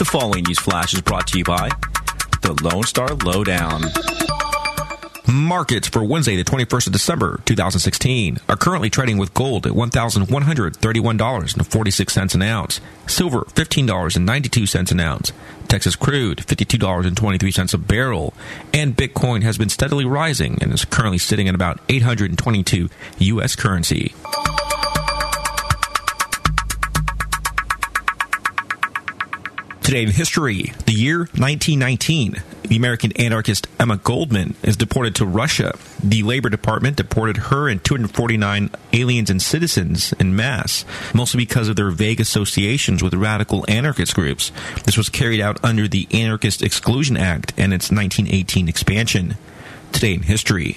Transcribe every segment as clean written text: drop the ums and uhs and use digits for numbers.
The following news flash is brought to you by the Lone Star Lowdown. Markets for Wednesday, the 21st of December, 2016, are currently trading with gold at $1,131.46 an ounce, silver $15.92 an ounce, Texas crude $52.23 a barrel, and Bitcoin has been steadily rising and is currently sitting at about 822 U.S. currency. Today in history, the year 1919, the American anarchist Emma Goldman is deported to Russia. The Labor Department deported her and 249 aliens and citizens en masse, mostly because of their vague associations with radical anarchist groups. This was carried out under the Anarchist Exclusion Act and its 1918 expansion. Today in history.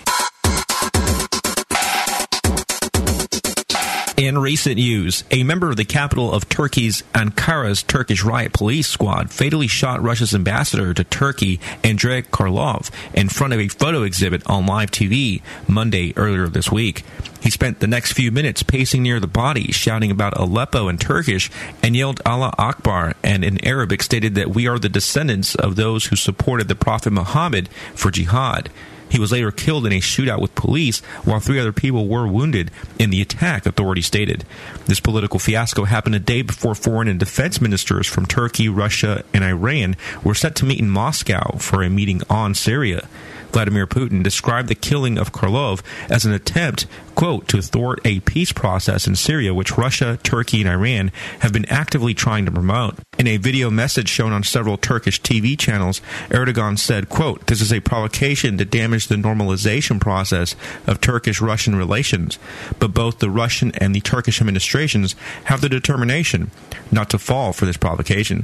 In recent news, a member of the capital of Turkey's Ankara's Turkish riot police squad fatally shot Russia's ambassador to Turkey, Andrei Karlov, in front of a photo exhibit on live TV Monday earlier this week. He spent the next few minutes pacing near the body, shouting about Aleppo in Turkish, and yelled Allah Akbar, and in Arabic stated that we are the descendants of those who supported the Prophet Muhammad for jihad. He was later killed in a shootout with police, while 3 other people were wounded in the attack, authorities stated. This political fiasco happened a day before foreign and defense ministers from Turkey, Russia, and Iran were set to meet in Moscow for a meeting on Syria. Vladimir Putin described the killing of Karlov as an attempt, quote, to thwart a peace process in Syria, which Russia, Turkey, and Iran have been actively trying to promote. In a video message shown on several Turkish TV channels, Erdogan said, quote, this is a provocation to damage the normalization process of Turkish-Russian relations, but both the Russian and the Turkish administrations have the determination not to fall for this provocation.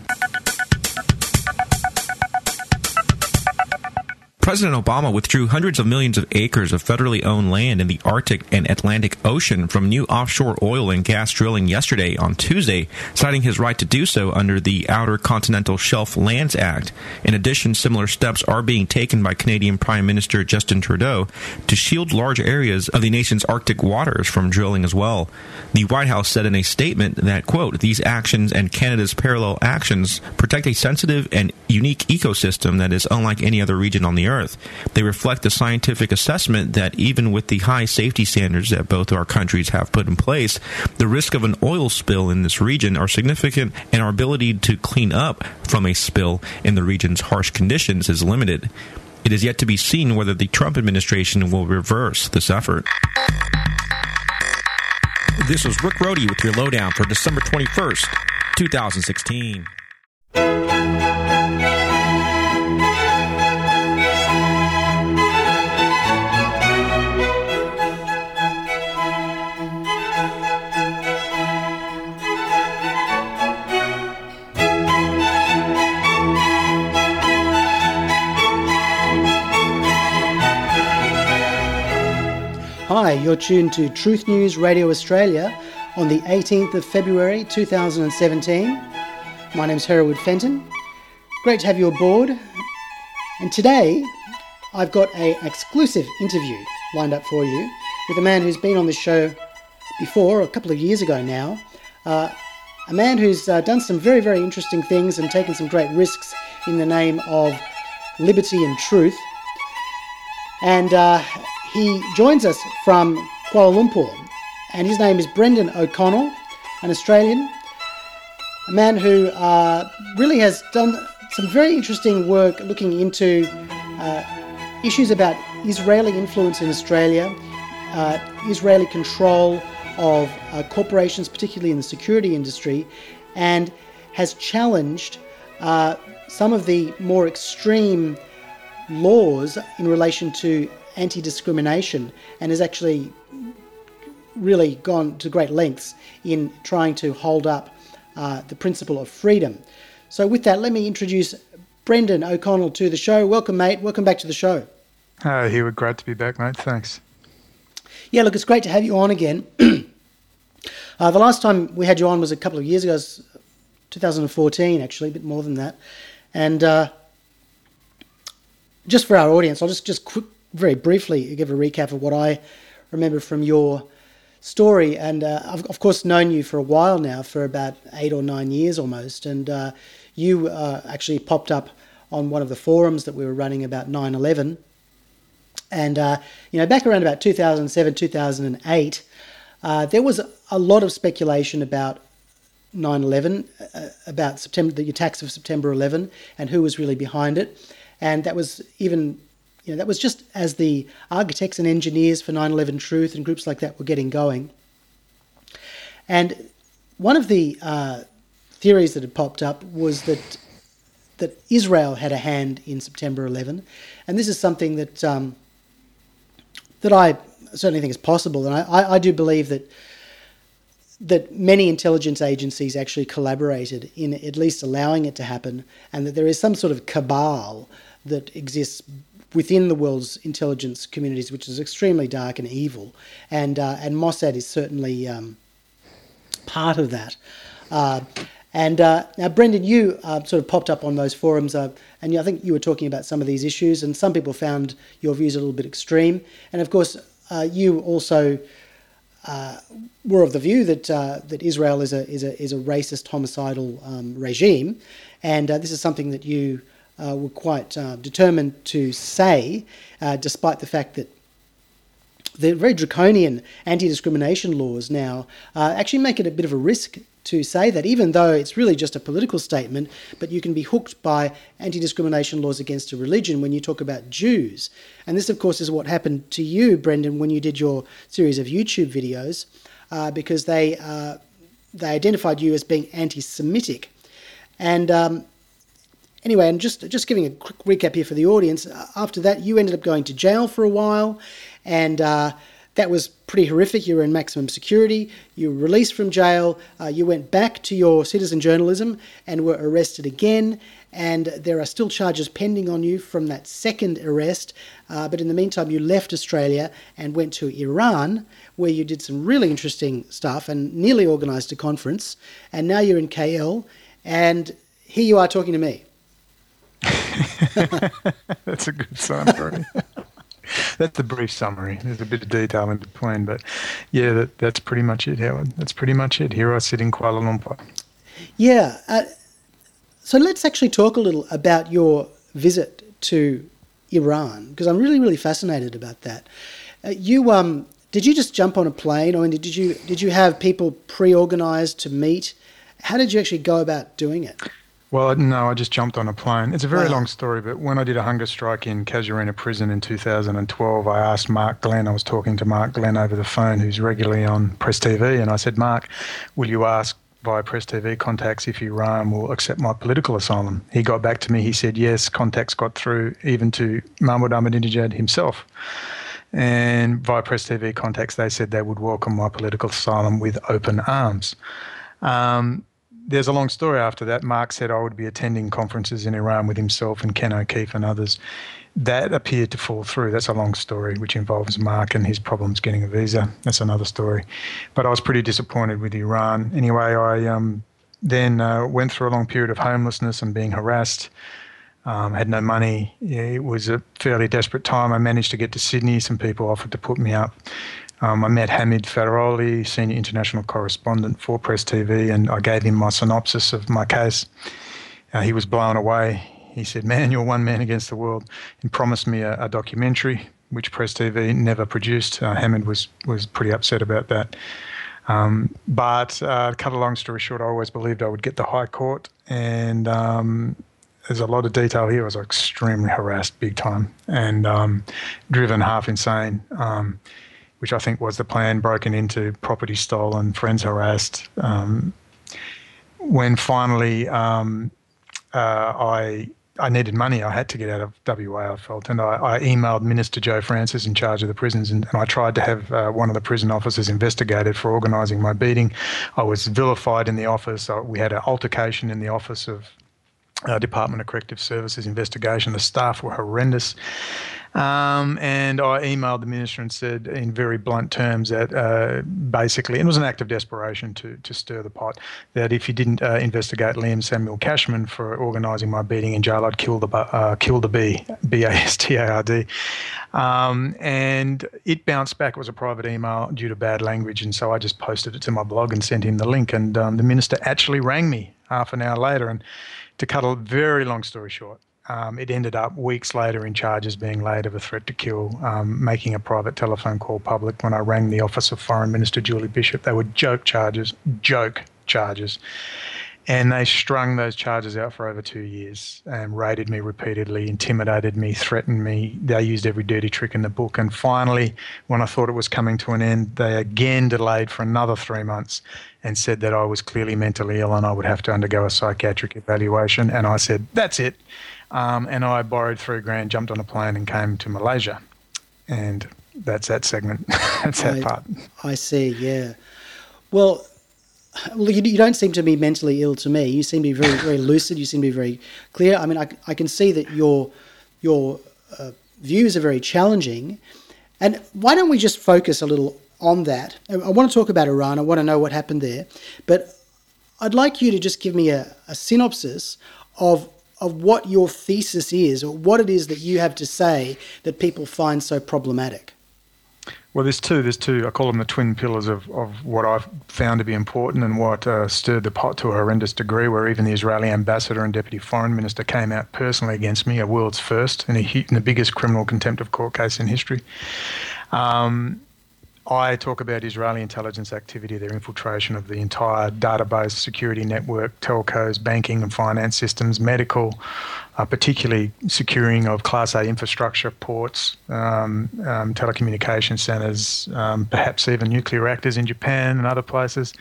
President Obama withdrew hundreds of millions of acres of federally owned land in the Arctic and Atlantic Ocean from new offshore oil and gas drilling yesterday on Tuesday, citing his right to do so under the Outer Continental Shelf Lands Act. In addition, similar steps are being taken by Canadian Prime Minister Justin Trudeau to shield large areas of the nation's Arctic waters from drilling as well. The White House said in a statement that, quote, these actions and Canada's parallel actions protect a sensitive and unique ecosystem that is unlike any other region on the Earth. They reflect the scientific assessment that even with the high safety standards that both our countries have put in place, the risk of an oil spill in this region are significant and our ability to clean up from a spill in the region's harsh conditions is limited. It is yet to be seen whether the Trump administration will reverse this effort. This was Rick Rohde with your lowdown for December 21st, 2016. Hi, you're tuned to Truth News Radio Australia on the 18th of February 2017. My name's Hereward Fenton. Great to have you aboard. And today, I've got an exclusive interview lined up for you with a man who's been on this show before, a couple of years ago now. A man who's done some very, very interesting things and taken some great risks in the name of liberty and truth. And he joins us from Kuala Lumpur, and his name is Brendan O'Connell, an Australian, a man who really has done some very interesting work looking into issues about Israeli influence in Australia, Israeli control of corporations, particularly in the security industry, and has challenged some of the more extreme laws in relation to anti-discrimination, and has actually really gone to great lengths in trying to hold up the principle of freedom. So with that, let me introduce Brendan O'Connell to the show. Welcome, mate. Welcome back to the show. Hi, Heward. Great to be back, mate. Thanks. Yeah, look, it's great to have you on again. The last time we had you on was a couple of years ago, 2014, actually, a bit more than that. And just for our audience, I'll just very briefly give a recap of what I remember from your story. And I've, of course, known you for a while now, for about 8 or 9 years almost. And you actually popped up on one of the forums that we were running about 9/11. And, back around about 2007, 2008, there was a lot of speculation about 9/11, about the attacks of September 11 and who was really behind it. And that was even, that was just as the architects and engineers for 9/11 Truth and groups like that were getting going. And one of the theories that had popped up was that Israel had a hand in September 11. And this is something that that I certainly think is possible. And I do believe that many intelligence agencies actually collaborated in at least allowing it to happen, and that there is some sort of cabal that exists within the world's intelligence communities, which is extremely dark and evil. And Mossad is certainly part of that. Now, Brendan, you sort of popped up on those forums, and I think you were talking about some of these issues, and some people found your views a little bit extreme. And of course, you also were of the view that Israel is a racist, homicidal regime, and this is something that you were quite determined to say, despite the fact that the very draconian anti-discrimination laws now actually make it a bit of a risk to say that, even though it's really just a political statement, but you can be hooked by anti-discrimination laws against a religion when you talk about Jews. And this, of course, is what happened to you, Brendan, when you did your series of YouTube videos, because they identified you as being anti-Semitic. And anyway, and just giving a quick recap here for the audience, after that you ended up going to jail for a while, and that was pretty horrific. You were in maximum security. You were released from jail. You went back to your citizen journalism and were arrested again. And there are still charges pending on you from that second arrest. But in the meantime, you left Australia and went to Iran, where you did some really interesting stuff and nearly organised a conference. And now you're in KL, and here you are talking to me. That's a good sign, Brody. That's the brief summary. There's a bit of detail in between, but yeah, that's pretty much it, Howard. That's pretty much it. Here I sit in Kuala Lumpur. Yeah. So let's actually talk a little about your visit to Iran, because I'm really, really fascinated about that. Did you just jump on a plane, or did you have people pre-organised to meet? How did you actually go about doing it? Well, no, I just jumped on a plane. It's a very long story, but when I did a hunger strike in Casuarina Prison in 2012, I asked Mark Glenn, I was talking to Mark Glenn over the phone, who's regularly on Press TV, and I said, Mark, will you ask via Press TV contacts if Iran will accept my political asylum? He got back to me, he said, yes, contacts got through even to Mahmoud Ahmadinejad himself. And via Press TV contacts, they said they would welcome my political asylum with open arms. There's a long story after that. Mark said I would be attending conferences in Iran with himself and Ken O'Keefe and others. That appeared to fall through. That's a long story, which involves Mark and his problems getting a visa. That's another story. But I was pretty disappointed with Iran. Anyway, I then went through a long period of homelessness and being harassed. Had no money. It was a fairly desperate time. I managed to get to Sydney. Some people offered to put me up. I met Hamid Faroli, senior international correspondent for Press TV, and I gave him my synopsis of my case. He was blown away. He said, man, you're one man against the world, and promised me a documentary, which Press TV never produced. Hamid was pretty upset about that. But to cut a long story short, I always believed I would get the High Court, and there's a lot of detail here. I was extremely harassed big time and driven half insane, which I think was the plan, broken into, property stolen, friends harassed. When finally I needed money, I had to get out of WA, I felt, and I emailed Minister Joe Francis in charge of the prisons, and I tried to have one of the prison officers investigated for organising my beating. I was vilified in the office. We had an altercation in the office of Department of Corrective Services investigation. The staff were horrendous. And I emailed the minister and said in very blunt terms that basically, and it was an act of desperation to stir the pot, that if he didn't investigate Liam Samuel Cashman for organising my beating in jail, I'd kill the bee, B-A-S-T-A-R-D. And it bounced back. It was a private email due to bad language, and so I just posted it to my blog and sent him the link. And the minister actually rang me half an hour later, and To cut a very long story short, it ended up weeks later in charges being laid of a threat to kill, making a private telephone call public. When I rang the office of Foreign Minister Julie Bishop, they were joke charges. And they strung those charges out for over 2 years and raided me repeatedly, intimidated me, threatened me. They used every dirty trick in the book. And finally, when I thought it was coming to an end, they again delayed for another 3 months and said that I was clearly mentally ill and I would have to undergo a psychiatric evaluation. And I said, that's it. And I borrowed $3,000, jumped on a plane and came to Malaysia. And that's that segment. That's that part. I see, yeah. Well, you don't seem to be mentally ill to me. You seem to be very, very lucid. You seem to be very clear. I mean, I can see that your views are very challenging. And why don't we just focus a little on that? I want to talk about Iran. I want to know what happened there. But I'd like you to just give me a synopsis of what your thesis is, or what it is that you have to say that people find so problematic. Well, there's two. I call them the twin pillars of what I've found to be important and what stirred the pot to a horrendous degree, where even the Israeli ambassador and deputy foreign minister came out personally against me, a world's first, in the biggest criminal contempt of court case in history. I talk about Israeli intelligence activity, their infiltration of the entire database, security network, telcos, banking and finance systems, medical, particularly securing of Class A infrastructure, ports, telecommunication centres, perhaps even nuclear reactors in Japan and other places.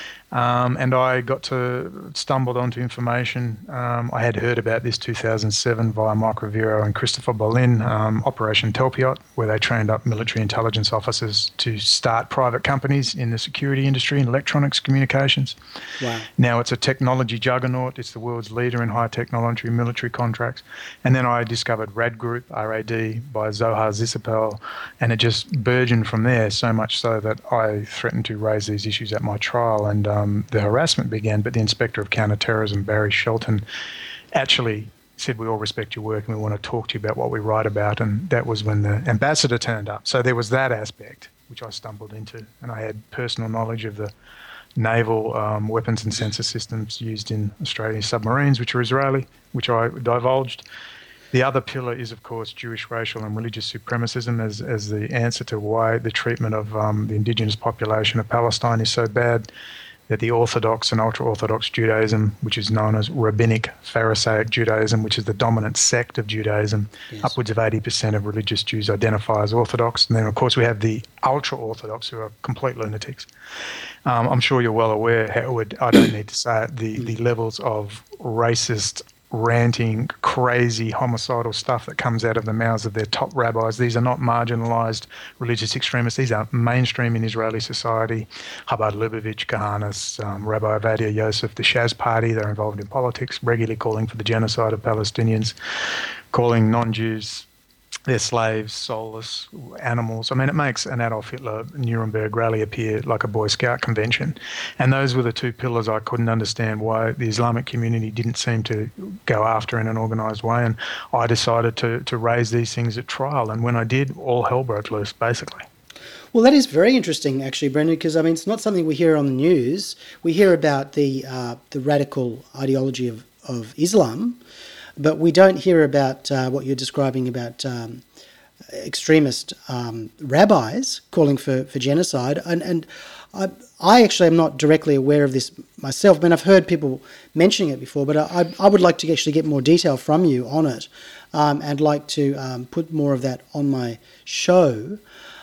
And I stumbled onto information. I had heard about this 2007 via Mike Rivero and Christopher Berlin, Operation Telpiot, where they trained up military intelligence officers to start private companies in the security industry in electronics communications. Wow. Now it's a technology juggernaut. It's the world's leader in high technology military contracts. And then I discovered RAD Group, RAD, by Zohar Zisapel, and it just burgeoned from there, so much so that I threatened to raise these issues at my trial. And the harassment began, but the Inspector of Counterterrorism, Barry Shelton, actually said, we all respect your work and we want to talk to you about what we write about. And that was when the ambassador turned up. So there was that aspect, which I stumbled into. And I had personal knowledge of the naval weapons and sensor systems used in Australian submarines, which are Israeli, which I divulged. The other pillar is, of course, Jewish racial and religious supremacism as the answer to why the treatment of the indigenous population of Palestine is so bad, that the Orthodox and ultra-Orthodox Judaism, which is known as Rabbinic Pharisaic Judaism, which is the dominant sect of Judaism, yes. Upwards of 80% of religious Jews identify as Orthodox. And then, of course, we have the ultra-Orthodox, who are complete lunatics. I'm sure you're well aware, Howard, I don't need to say it, the levels of racist, ranting, crazy, homicidal stuff that comes out of the mouths of their top rabbis. These are not marginalized religious extremists. These are mainstream in Israeli society. Chabad Lubavitch, Kahanas, Rabbi Ovadia Yosef, the Shas Party, they're involved in politics, regularly calling for the genocide of Palestinians, calling non-Jews they're slaves, soulless animals. I mean, it makes an Adolf Hitler Nuremberg rally appear like a Boy Scout convention. And those were the two pillars I couldn't understand why the Islamic community didn't seem to go after in an organised way. And I decided to raise these things at trial. And when I did, all hell broke loose, basically. Well, that is very interesting, actually, Brendan, because, I mean, it's not something we hear on the news. We hear about the radical ideology of Islam, but we don't hear about what you're describing about extremist rabbis calling for genocide. And I actually am not directly aware of this myself. I mean, I've heard people mentioning it before, but I would like to actually get more detail from you on it and like to put more of that on my show.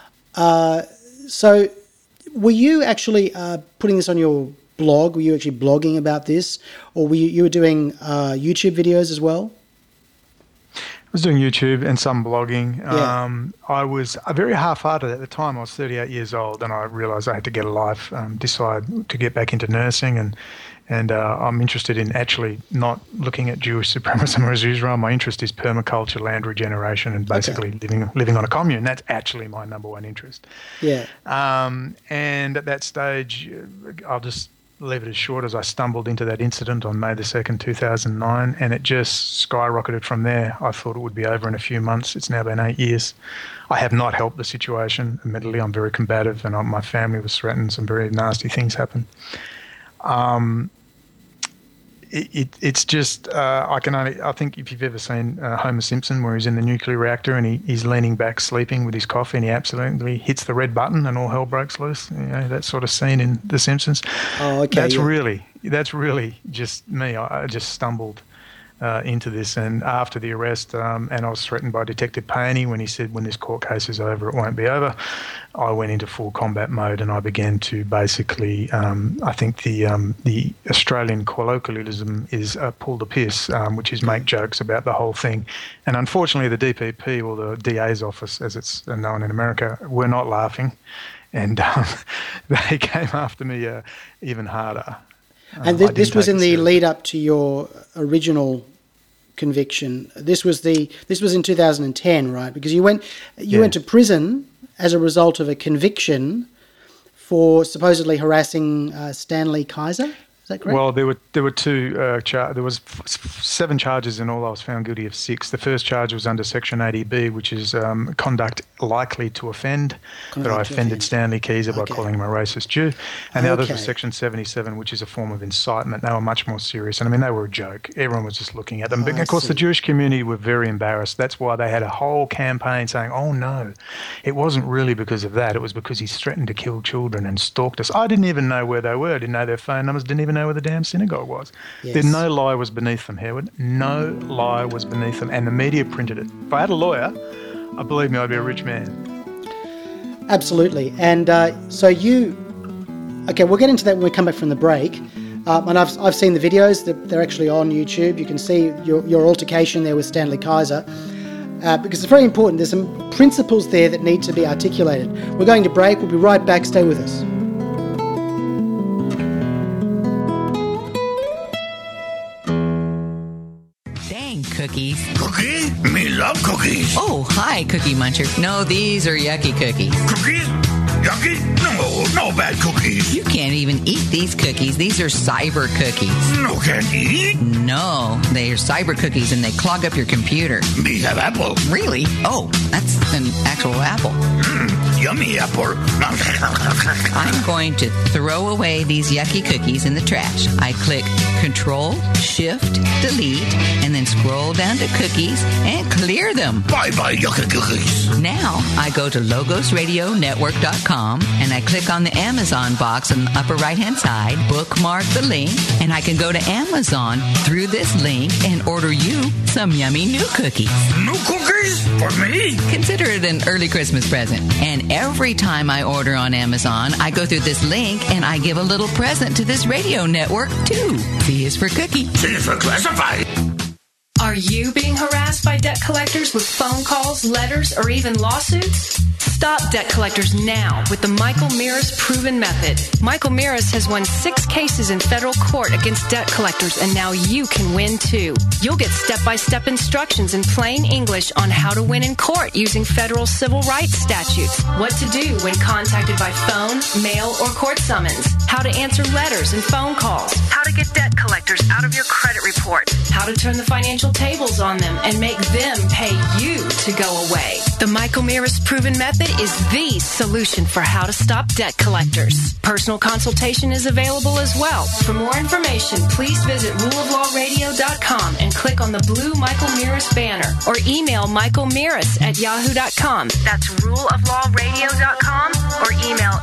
So were you actually putting this on your blog? Were you actually blogging about this? Or were you were doing YouTube videos as well? I was doing YouTube and some blogging. Yeah. I was very half-hearted at the time. I was 38 years old and I realised I had to get a life, decide to get back into nursing and I'm interested in actually not looking at Jewish supremacy as Israel. My interest is permaculture, land regeneration, and basically living on a commune. That's actually my number one interest. Yeah. And at that stage, I'll just leave it as short as I stumbled into that incident on May the 2nd, 2009, and it just skyrocketed from there. I thought it would be over in a few months. It's now been 8 years. I have not helped the situation. Admittedly, I'm very combative, and my family was threatened. Some very nasty things happened. it's just I think if you've ever seen Homer Simpson where he's in the nuclear reactor and he's leaning back sleeping with his coffee and he absolutely hits the red button and all hell breaks loose. That sort of scene in The Simpsons. Oh, okay. That's really just me. I just stumbled into this, and after the arrest, and I was threatened by Detective Payne when he said, when this court case is over, it won't be over. I went into full combat mode and I began to basically, I think the Australian colloquialism is pull the piss, which is make jokes about the whole thing. And unfortunately, the DPP, or the DA's office, as it's known in America, were not laughing, and they came after me even harder. And this was in the lead up to your original conviction. This was in 2010, right? Because you went to prison as a result of a conviction for supposedly harassing Stanley Kaiser. Is that correct? Well, there were two there was 7 charges in all. I was found guilty of 6. The first charge was under Section 80B, which is conduct likely to offend. That I offended Stanley Kaiser by calling him a racist Jew. And the others were Section 77, which is a form of incitement. They were much more serious. And I mean, they were a joke. Everyone was just looking at them. But of course, the Jewish community were very embarrassed. That's why they had a whole campaign saying, oh no, it wasn't really because of that. It was because he's threatened to kill children and stalked us. I didn't even know where they were. I didn't know their phone numbers. Didn't even know where the damn synagogue was. Yes. No lie was beneath them, Hereward. No lie was beneath them. And the media printed it. If I had a lawyer, believe me, I'd be a rich man. Absolutely. And so we'll get into that when we come back from the break. And I've seen the videos. They're actually on YouTube. You can see your altercation there with Stanley Kaiser. Because it's very important. There's some principles there that need to be articulated. We're going to break. We'll be right back. Stay with us. Cookies. Cookie? Me love cookies. Oh, hi, Cookie Muncher. No, these are yucky cookies. Cookies? Yucky? No bad cookies. You can't even eat these cookies. These are cyber cookies. No, can't eat? No, they are cyber cookies and they clog up your computer. Me have apple. Really? Oh, that's an actual apple. Yummy apple. I'm going to throw away these yucky cookies in the trash. I click Control, Shift, Delete, and then scroll down to cookies and clear them. Bye-bye, yucky cookies. Now I go to logosradionetwork.com and I click on the Amazon box on the upper right-hand side, bookmark the link, and I can go to Amazon through this link and order you some yummy new cookies. New cookies? For me? Consider it an early Christmas present. And every time I order on Amazon, I go through this link and I give a little present to this radio network, too. C is for cookie. C is for classified. Are you being harassed by debt collectors with phone calls, letters, or even lawsuits? Stop debt collectors now with the Michael Mirris Proven Method. Michael Mirris has won 6 cases in federal court against debt collectors, and now you can win too. You'll get step-by-step instructions in plain English on how to win in court using federal civil rights statutes, what to do when contacted by phone, mail, or court summons, how to answer letters and phone calls, how to get debt collectors out of your credit report, how to turn the financial tables on them and make them pay you to go away. The Michael Mirris Proven Method is the solution for how to stop debt collectors. Personal consultation is available as well. For more information, please visit ruleoflawradio.com and click on the blue Michael Mirris banner or email michaelmirris@yahoo.com. That's ruleoflawradio.com or email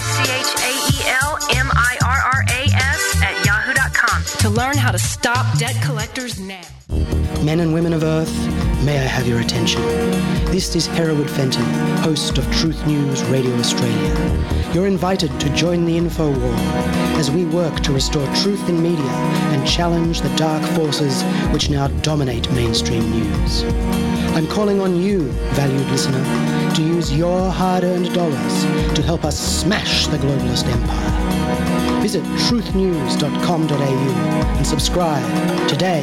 michaelmirras@yahoo.com to learn how to stop debt collectors now. Men and women of Earth, may I have your attention. This is Hereward Fenton, host of Truth News Radio Australia. You're invited to join the info war as we work to restore truth in media and challenge the dark forces which now dominate mainstream news. I'm calling on you, valued listener, to use your hard-earned dollars to help us smash the globalist empire. Visit truthnews.com.au and subscribe today.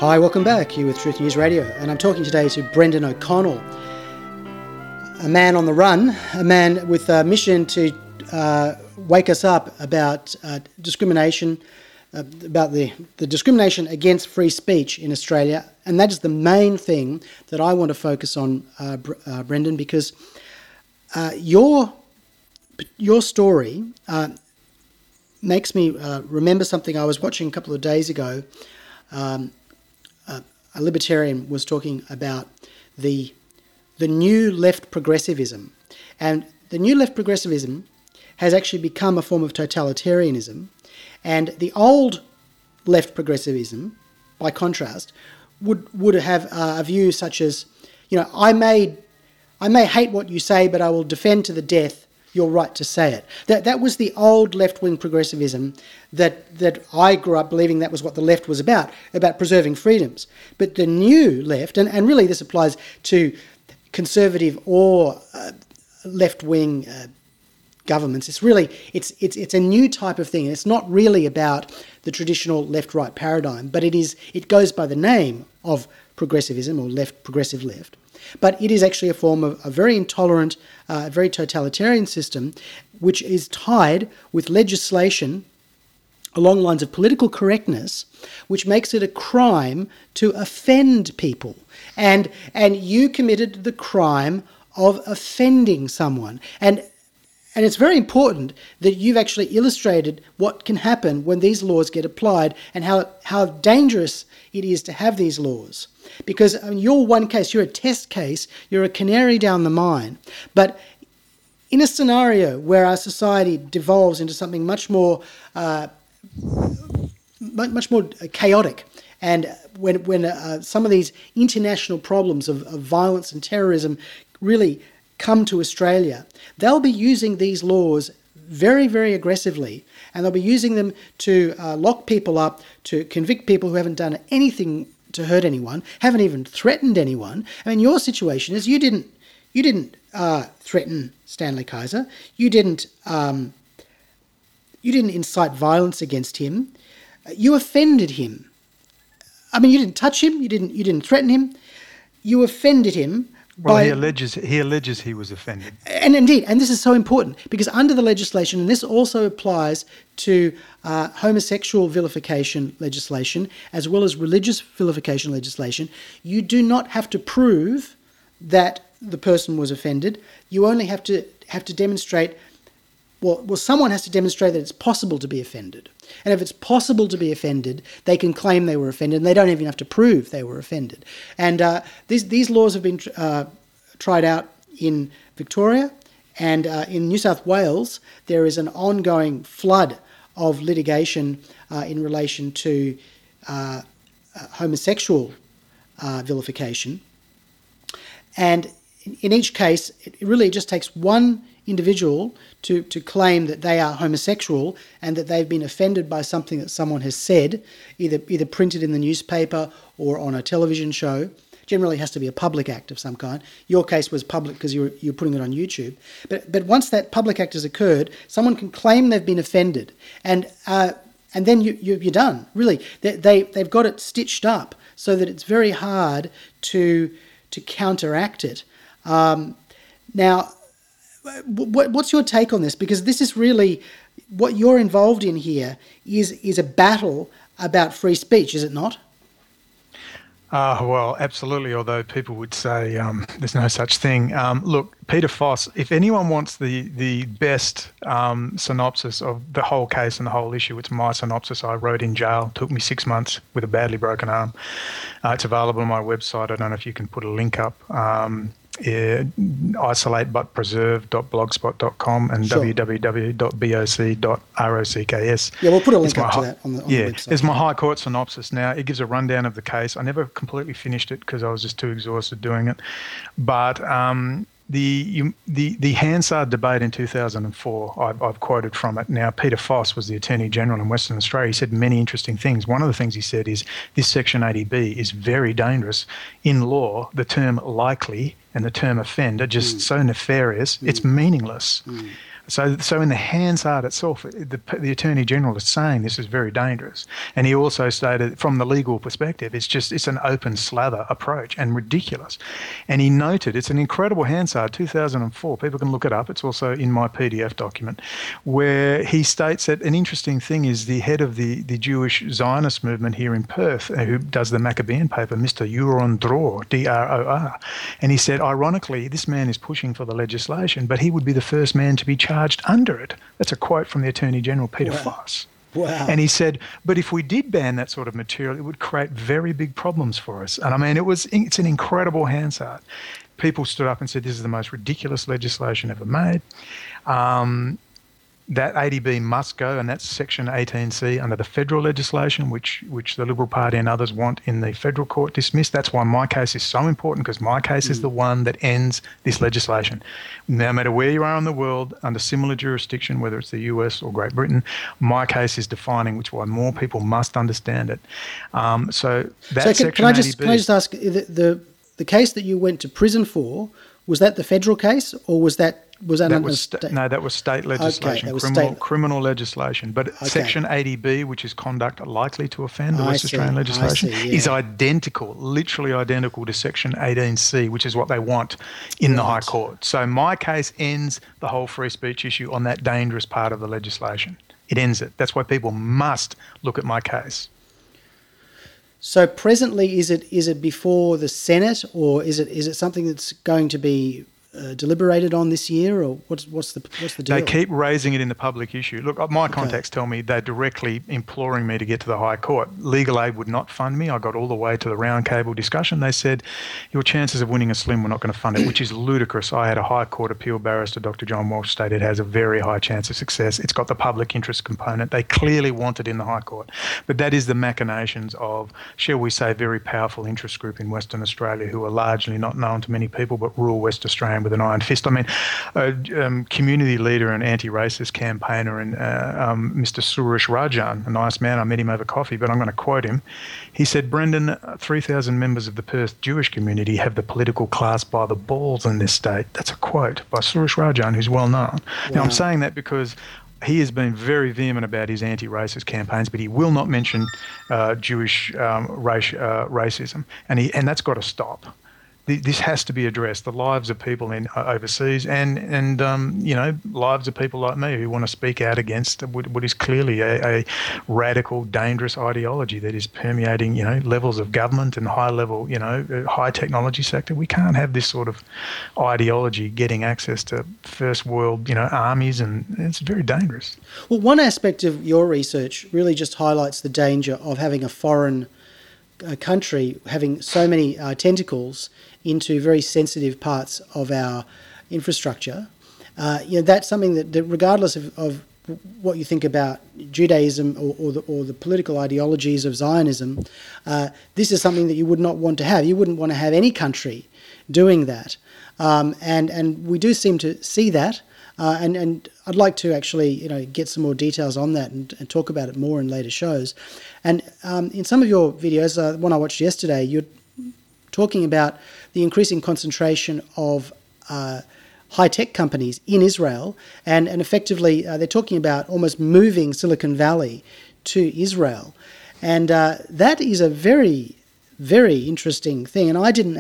Hi, welcome back. Here with Truth News Radio, and I'm talking today to Brendan O'Connell, a man on the run, a man with a mission to wake us up about discrimination, about the discrimination against free speech in Australia, and that is the main thing that I want to focus on, Brendan, because your story makes me remember something I was watching a couple of days ago. A libertarian was talking about the new left progressivism, and the new left progressivism has actually become a form of totalitarianism, and the old left progressivism, by contrast, would have a view such as, I may hate what you say, but I will defend to the death your right to say it. That was the old left-wing progressivism that I grew up believing that was what the left was about preserving freedoms. But the new left, and really this applies to conservative or left-wing governments, it's a new type of thing. It's not really about the traditional left-right paradigm, but it goes by the name of progressivism or progressive left. But it is actually a form of a very intolerant, very totalitarian system, which is tied with legislation along lines of political correctness, which makes it a crime to offend people. And you committed the crime of offending someone. And it's very important that you've actually illustrated what can happen when these laws get applied and how dangerous it is to have these laws. Because you're one case, you're a test case, you're a canary down the mine. But in a scenario where our society devolves into something much more chaotic, and when some of these international problems of violence and terrorism really come to Australia, they'll be using these laws very, very aggressively, and they'll be using them to lock people up, to convict people who haven't done anything to hurt anyone, haven't even threatened anyone. I mean, your situation is you didn't threaten Stanley Kaiser. You didn't incite violence against him. You offended him. I mean, you didn't touch him. You didn't threaten him. You offended him. Well, he alleges he was offended. And indeed, and this is so important, because under the legislation, and this also applies to homosexual vilification legislation, as well as religious vilification legislation, you do not have to prove that the person was offended. You only have to demonstrate, well, someone has to demonstrate that it's possible to be offended. And if it's possible to be offended, they can claim they were offended, and they don't even have to prove they were offended. And these laws have been tried out in Victoria, and in New South Wales, there is an ongoing flood of litigation in relation to homosexual vilification. And in each case, it really just takes one individual to claim that they are homosexual and that they've been offended by something that someone has said, either printed in the newspaper or on a television show. Generally has to be a public act of some kind. Your case was public because you're putting it on YouTube. But once that public act has occurred, someone can claim they've been offended, and then you're done. Really, they've got it stitched up so that it's very hard to counteract it. Now, what's your take on this? Because this is really what you're involved in here is a battle about free speech, is it not? Well, absolutely, although people would say there's no such thing. Look, Peter Foss, if anyone wants the best synopsis of the whole case and the whole issue, it's my synopsis. I wrote in jail. Took me 6 months with a badly broken arm. It's available on my website. I don't know if you can put a link up. isolatebutpreserve.blogspot.com and Sure. www.boc.rocks. Yeah, we'll put a link up to that on the website. There's my High Court synopsis now. It gives a rundown of the case. I never completely finished it because I was just too exhausted doing it. But the Hansard debate in 2004, I've quoted from it. Now, Peter Foss was the Attorney General in Western Australia. He said many interesting things. One of the things he said is this Section 80B is very dangerous. In law, the term likely and the term offend are just so nefarious, it's meaningless. So in the Hansard itself, the Attorney General is saying this is very dangerous. And he also stated from the legal perspective, it's an open slather approach and ridiculous. And he noted, it's an incredible Hansard, 2004, people can look it up, it's also in my PDF document, where he states that an interesting thing is the head of the Jewish Zionist movement here in Perth, who does the Maccabean paper, Mr. Euron Dror, D-R-O-R. And he said, ironically, this man is pushing for the legislation, but he would be the first man to be charged under it. That's a quote from the Attorney General, Peter Foss. Wow. And he said, but if we did ban that sort of material, it would create very big problems for us. And I mean, it's an incredible Hansard. People stood up and said, this is the most ridiculous legislation ever made. That 80B must go, and that's Section 18C under the federal legislation, which the Liberal Party and others want in the federal court dismissed. That's why my case is so important, because my case is the one that ends this legislation. No matter where you are in the world, under similar jurisdiction, whether it's the US or Great Britain, my case is defining, which is why more people must understand it. So Section 80B... Can I just ask, the case that you went to prison for, was that the federal case, or was that that was state legislation, okay, that was criminal legislation. But Section 80B, which is conduct likely to offend, the West Australian legislation, is identical, literally identical to Section 18C, which is what they want in the High Court. So my case ends the whole free speech issue on that dangerous part of the legislation. It ends it. That's why people must look at my case. So presently, is it before the Senate, or is it something that's going to be deliberated on this year, or what's the deal? They keep raising it in the public issue. Look, my contacts tell me they're directly imploring me to get to the High Court. Legal Aid would not fund me. I got all the way to the round table discussion. They said, your chances of winning are slim, we're not going to fund it, which is ludicrous. I had a High Court appeal barrister, Dr. John Walsh, stated it has a very high chance of success. It's got the public interest component. They clearly want it in the High Court. But that is the machinations of, shall we say, very powerful interest group in Western Australia who are largely not known to many people, but rule West Australia with an iron fist. I mean, community leader and anti-racist campaigner, and Mr. Suresh Rajan, a nice man, I met him over coffee, but I'm going to quote him. He said, Brendan, 3,000 members of the Perth Jewish community have the political class by the balls in this state. That's a quote by Suresh Rajan, who's well known. Wow. Now, I'm saying that because he has been very vehement about his anti-racist campaigns, but he will not mention Jewish racism, and that's got to stop. This has to be addressed. The lives of people in overseas, and lives of people like me who want to speak out against what is clearly a radical, dangerous ideology that is permeating, levels of government and high level, high technology sector. We can't have this sort of ideology getting access to first world, armies, and it's very dangerous. Well, one aspect of your research really just highlights the danger of having a foreign country having so many tentacles into very sensitive parts of our infrastructure. That's something that regardless of what you think about Judaism or the political ideologies of Zionism, this is something that you would not want to have. You wouldn't want to have any country doing that. And we do seem to see that. And I'd like to actually, get some more details on that and talk about it more in later shows. And in some of your videos, the one I watched yesterday, you're talking about the increasing concentration of high-tech companies in Israel, and effectively they're talking about almost moving Silicon Valley to Israel. And that is a very, very interesting thing, and I didn't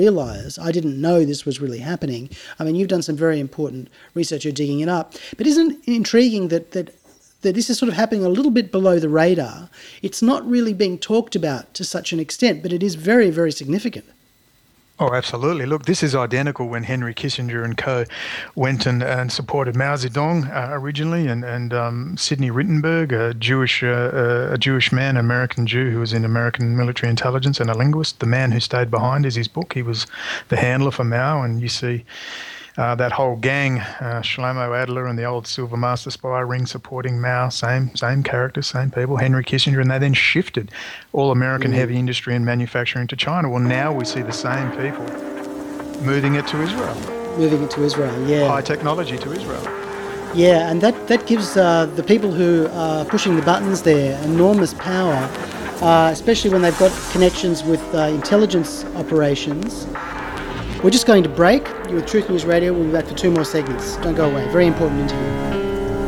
know this was really happening. I mean, you've done some very important research, you're digging it up, but isn't it intriguing that this is sort of happening a little bit below the radar? It's not really being talked about to such an extent, but it is very, very significant. Oh, absolutely. Look, this is identical when Henry Kissinger and co. went and supported Mao Zedong originally, and Sidney Rittenberg, a Jewish man, an American Jew who was in American military intelligence and a linguist. The Man Who Stayed Behind is his book. He was the handler for Mao, and you see that whole gang, Shlomo Adler and the old Silver Master spy ring supporting Mao, same characters, same people, Henry Kissinger, and they then shifted all American heavy industry and manufacturing to China. Well, now we see the same people moving it to Israel. Moving it to Israel, yeah. High technology to Israel. Yeah, and that gives the people who are pushing the buttons there enormous power, especially when they've got connections with intelligence operations. We're just going to break. You're with Truth News Radio. We'll be back for 2 more segments. Don't go away. Very important interview.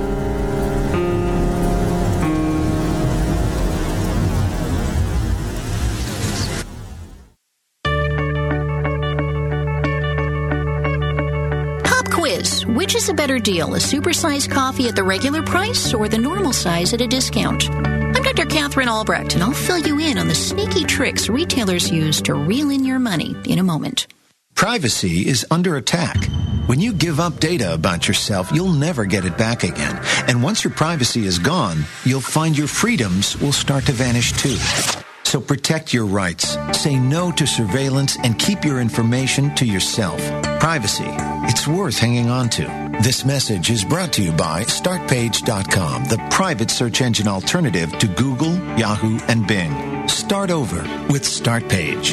Which is a better deal, a supersized coffee at the regular price or the normal size at a discount? I'm Dr. Catherine Albrecht, and I'll fill you in on the sneaky tricks retailers use to reel in your money in a moment. Privacy is under attack. When you give up data about yourself, you'll never get it back again. And once your privacy is gone, you'll find your freedoms will start to vanish too. So protect your rights, say no to surveillance, and keep your information to yourself. Privacy, it's worth hanging on to. This message is brought to you by StartPage.com, the private search engine alternative to Google, Yahoo, and Bing. Start over with StartPage.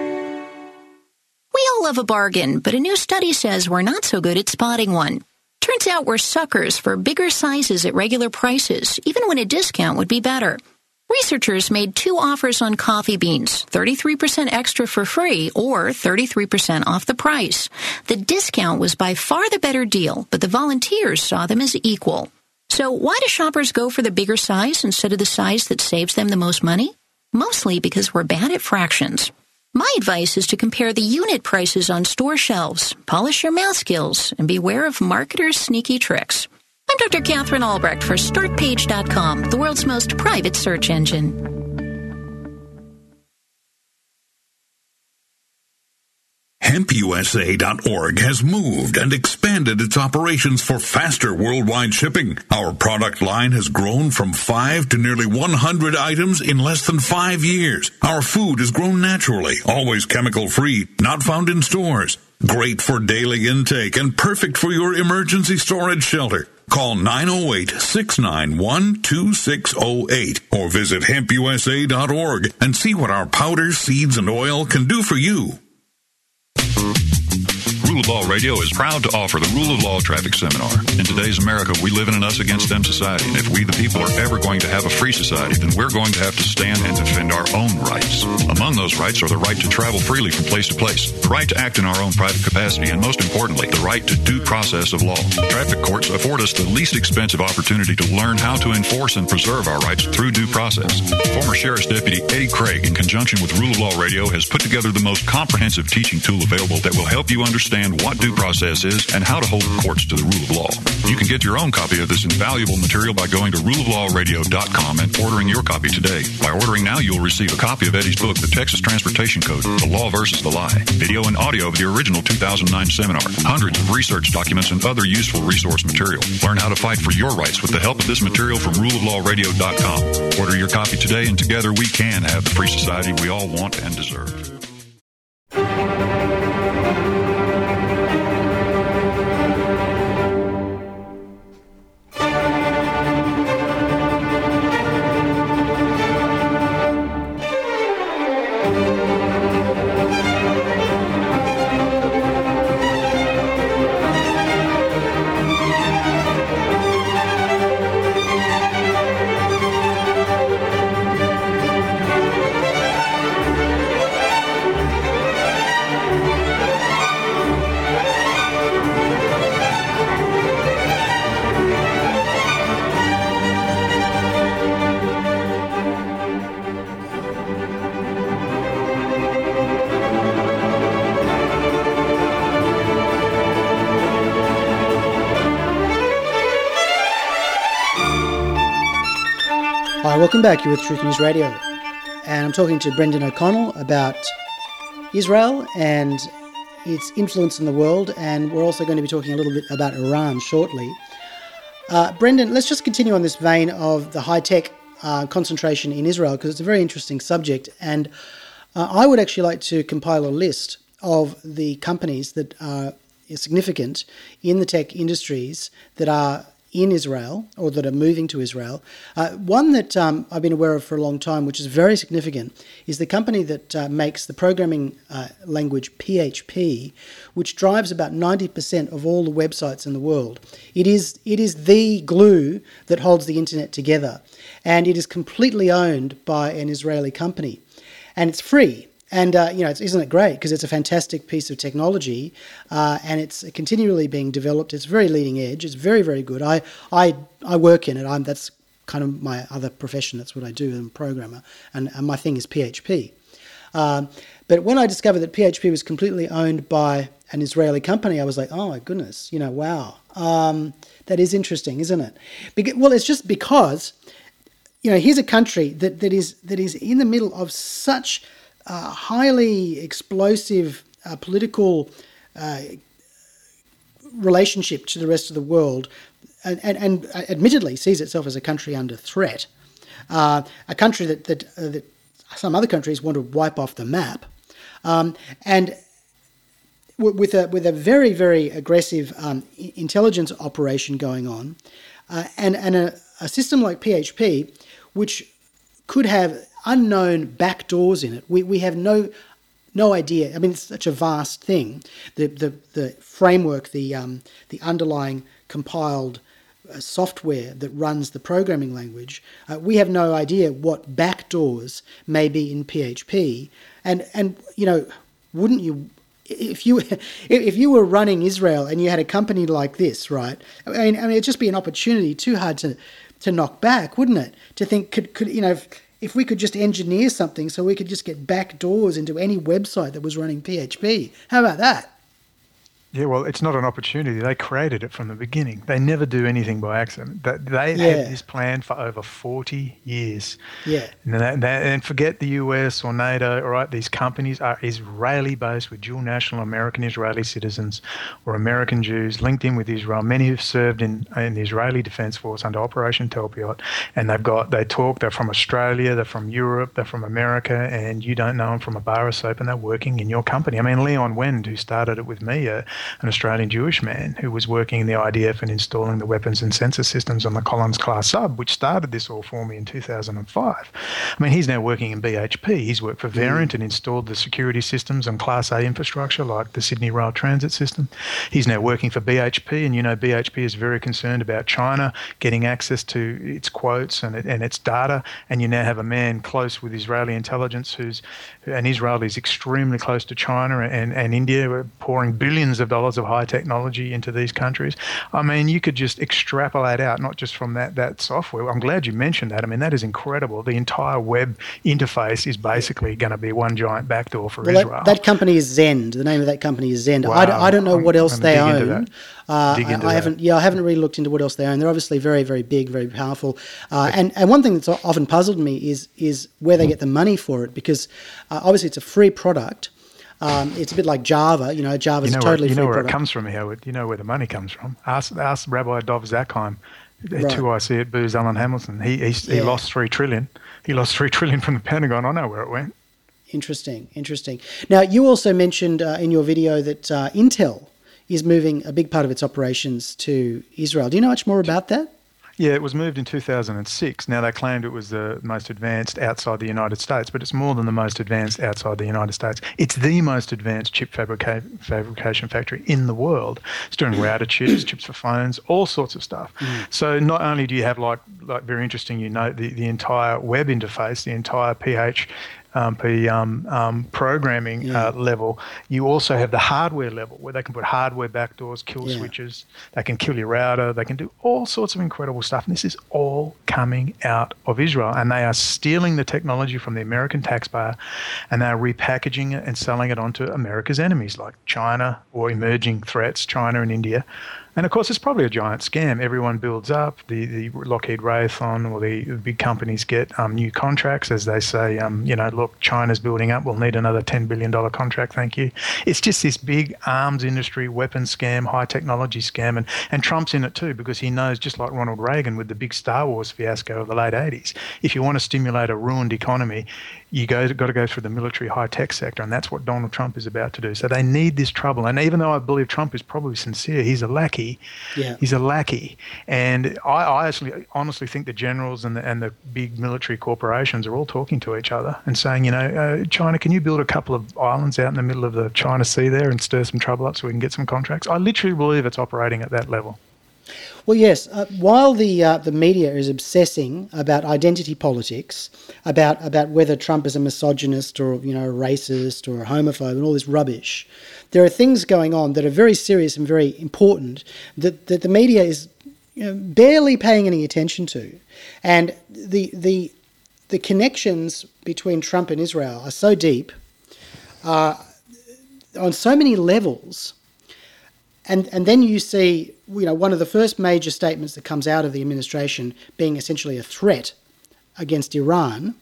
We all love a bargain, but a new study says we're not so good at spotting one. Turns out we're suckers for bigger sizes at regular prices, even when a discount would be better. Researchers made 2 offers on coffee beans, 33% extra for free or 33% off the price. The discount was by far the better deal, but the volunteers saw them as equal. So why do shoppers go for the bigger size instead of the size that saves them the most money? Mostly because we're bad at fractions. My advice is to compare the unit prices on store shelves, polish your math skills, and beware of marketers' sneaky tricks. I'm Dr. Catherine Albrecht for StartPage.com, the world's most private search engine. HempUSA.org has moved and expanded its operations for faster worldwide shipping. Our product line has grown from 5 to nearly 100 items in less than 5 years. Our food is grown naturally, always chemical-free, not found in stores. Great for daily intake and perfect for your emergency storage shelter. Call 908-691-2608 or visit HempUSA.org and see what our powders, seeds, and oil can do for you. Rule of Law Radio is proud to offer the Rule of Law Traffic Seminar. In today's America, we live in an us-against-them society, and if we the people are ever going to have a free society, then we're going to have to stand and defend our own rights. Among those rights are the right to travel freely from place to place, the right to act in our own private capacity, and most importantly, the right to due process of law. Traffic courts afford us the least expensive opportunity to learn how to enforce and preserve our rights through due process. Former Sheriff's Deputy Eddie Craig, in conjunction with Rule of Law Radio, has put together the most comprehensive teaching tool available that will help you understand what due process is and how to hold the courts to the rule of law. You can get your own copy of this invaluable material by going to ruleoflawradio.com and ordering your copy today. By ordering now, you'll receive a copy of Eddie's book, The Texas Transportation Code, The Law versus the Lie, video and audio of the original 2009 seminar, hundreds of research documents, and other useful resource material. Learn how to fight for your rights with the help of this material from ruleoflawradio.com. Order your copy today, and together we can have the free society we all want and deserve. Hi, welcome back. You're with Truth News Radio. And I'm talking to Brendan O'Connell about Israel and its influence in the world. And we're also going to be talking a little bit about Iran shortly. Brendan, let's just continue on this vein of the high-tech concentration in Israel, because it's a very interesting subject. And I would actually like to compile a list of the companies that are significant in the tech industries that are in Israel or that are moving to Israel. One that I've been aware of for a long time, which is very significant, is the company that makes the programming language PHP, which drives about 90% of all the websites in the world. It is the glue that holds the internet together, and it is completely owned by an Israeli company. And it's free. And, isn't it great? Because it's a fantastic piece of technology and it's continually being developed. It's very leading edge. It's very, very good. I work in it. That's kind of my other profession. That's what I do. I'm a programmer. And my thing is PHP. But when I discovered that PHP was completely owned by an Israeli company, I was like, oh, my goodness, wow. That is interesting, isn't it? It's just because, here's a country that is in the middle of such highly explosive political relationship to the rest of the world, and admittedly sees itself as a country under threat, a country that some other countries want to wipe off the map, and with a very, very aggressive intelligence operation going on, and a system like PHP, which could have unknown backdoors in it. We have no idea. I mean, it's such a vast thing. The framework, the underlying compiled software that runs the programming language, we have no idea what backdoors may be in PHP. And wouldn't you? If you were running Israel and you had a company like this, right? I mean, it'd just be an opportunity too hard to knock back, wouldn't it? To think, could if we could just engineer something so we could just get back doors into any website that was running PHP. How about that? Yeah, well, it's not an opportunity. They created it from the beginning. They never do anything by accident. They had this plan for over 40 years. Yeah. And forget the US or NATO, all right? These companies are Israeli-based with dual national American-Israeli citizens or American Jews linked in with Israel. Many have served in the Israeli Defense Force under Operation Talpiot. And they're from Australia, they're from Europe, they're from America, and you don't know them from a bar of soap, and they're working in your company. I mean, Leon Wend, who started it with me, an Australian Jewish man who was working in the IDF and installing the weapons and sensor systems on the Collins-class sub, which started this all for me in 2005. I mean, he's now working in BHP. He's worked for Variant and installed the security systems on Class A infrastructure like the Sydney Rail Transit System. He's now working for BHP, and BHP is very concerned about China getting access to its quotes and its data, and you now have a man close with Israeli intelligence and Israel is extremely close to China and India. We're pouring billions of dollars of high technology into these countries. I mean, you could just extrapolate out, not just from that software. I'm glad you mentioned that. I mean, that is incredible. The entire web interface is basically going to be one giant backdoor for Israel. That company is Zend. The name of that company is Zend. Wow. I don't know what else they own. I haven't really looked into what else they own. They're obviously very, very big, very powerful. And one thing that's often puzzled me is where they get the money for it, because obviously it's a free product. It's a bit like Java. Java's a totally free product. You know where it comes from, Howard. You know where the money comes from. Ask Rabbi Dov Zakheim, 2IC at Booz Allen Hamilton. He lost $3 trillion. He lost $3 trillion from the Pentagon. I know where it went. Interesting. Now, you also mentioned in your video that Intel is moving a big part of its operations to Israel. Do you know much more about that? Yeah, it was moved in 2006. Now, they claimed it was the most advanced outside the United States, but it's more than the most advanced outside the United States. It's the most advanced chip fabrication factory in the world. It's doing router chips, chips for phones, all sorts of stuff. So not only do you have, like very interesting, the entire web interface, the entire programming level, you also have the hardware level where they can put hardware backdoors, kill switches, they can kill your router, they can do all sorts of incredible stuff. And this is all coming out of Israel. And they are stealing the technology from the American taxpayer and they're repackaging it and selling it onto America's enemies like China or emerging threats, China and India. And of course, it's probably a giant scam. Everyone builds up. The Lockheed Raytheon or the big companies get new contracts as they say, look, China's building up. We'll need another $10 billion contract. Thank you. It's just this big arms industry, weapons scam, high technology scam. And Trump's in it too because he knows, just like Ronald Reagan with the big Star Wars fiasco of the late 80s, if you want to stimulate a ruined economy, you got to go through the military high-tech sector, and that's what Donald Trump is about to do. So they need this trouble. And even though I believe Trump is probably sincere, he's a lackey. Yeah. He's a lackey. And I actually honestly think the generals and the big military corporations are all talking to each other and saying, China, can you build a couple of islands out in the middle of the China Sea there and stir some trouble up so we can get some contracts? I literally believe it's operating at that level. Well, yes. While the media is obsessing about identity politics, about whether Trump is a misogynist or a racist or a homophobe and all this rubbish, there are things going on that are very serious and very important that the media is barely paying any attention to, and the connections between Trump and Israel are so deep, on so many levels. And then you see, one of the first major statements that comes out of the administration being essentially a threat against Iran.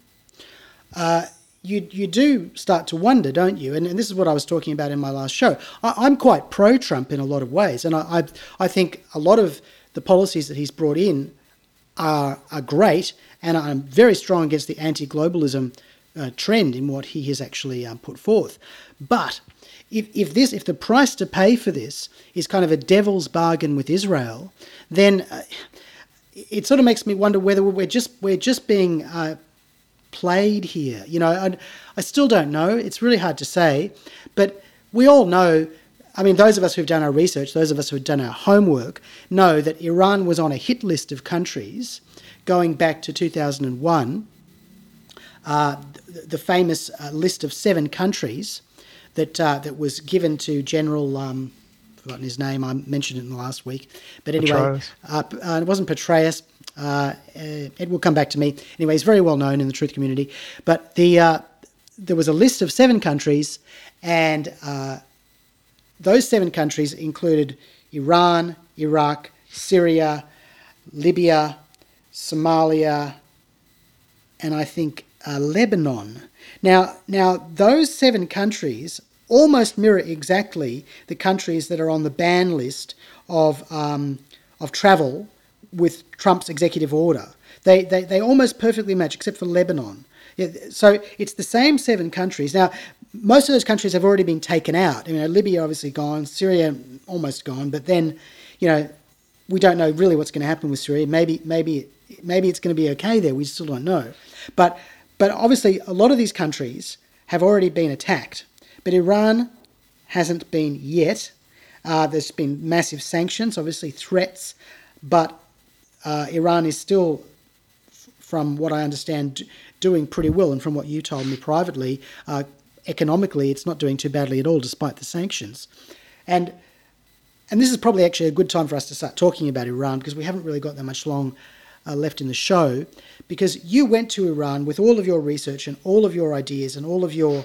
You do start to wonder, don't you? And this is what I was talking about in my last show. I'm quite pro-Trump in a lot of ways, and I think a lot of the policies that he's brought in are great, and I'm very strong against the anti-globalism trend in what he has actually put forth. But if the price to pay for this is kind of a devil's bargain with Israel, then it sort of makes me wonder whether we're just being played here. I still don't know. It's really hard to say, but we all know. I mean, those of us who've done our research, those of us who've done our homework, know that Iran was on a hit list of countries going back to 2001. The famous list of 7 countries that was given to General, forgotten his name, I mentioned it in the last week. But anyway, it wasn't Petraeus. It will come back to me. Anyway, he's very well known in the truth community. But there was a list of 7 countries, and those 7 countries included Iran, Iraq, Syria, Libya, Somalia, and I think Lebanon. Now, those 7 countries almost mirror exactly the countries that are on the ban list of travel with Trump's executive order. They almost perfectly match, except for Lebanon. So it's the same 7 countries. Now, most of those countries have already been taken out. Libya obviously gone, Syria almost gone, but then, we don't know really what's going to happen with Syria. Maybe it's going to be okay there. We still don't know. But obviously, a lot of these countries have already been attacked. But Iran hasn't been yet. There's been massive sanctions, obviously threats. But Iran is still, from what I understand, doing pretty well. And from what you told me privately, economically, it's not doing too badly at all, despite the sanctions. And this is probably actually a good time for us to start talking about Iran, because we haven't really got that much long left in the show, because you went to Iran with all of your research and all of your ideas and all of your